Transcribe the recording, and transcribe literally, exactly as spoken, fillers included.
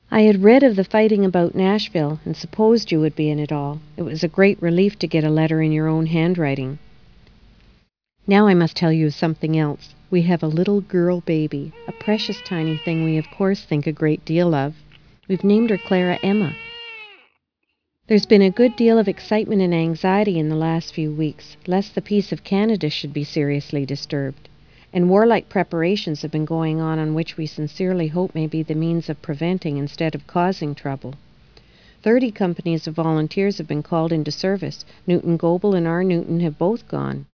I had read of the fighting about Nashville and supposed you would be in it all. It was a great relief to get a letter in your own handwriting. Now I must tell you of something else. We have a little girl baby, a precious tiny thing we of course think a great deal of. We've named her Clara Emma. There's been a good deal of excitement and anxiety in the last few weeks, lest the peace of Canada should be seriously disturbed. And warlike preparations have been going on on which we sincerely hope may be the means of preventing instead of causing trouble. Thirty companies of volunteers have been called into service. Newton Goble and R. Newton have both gone.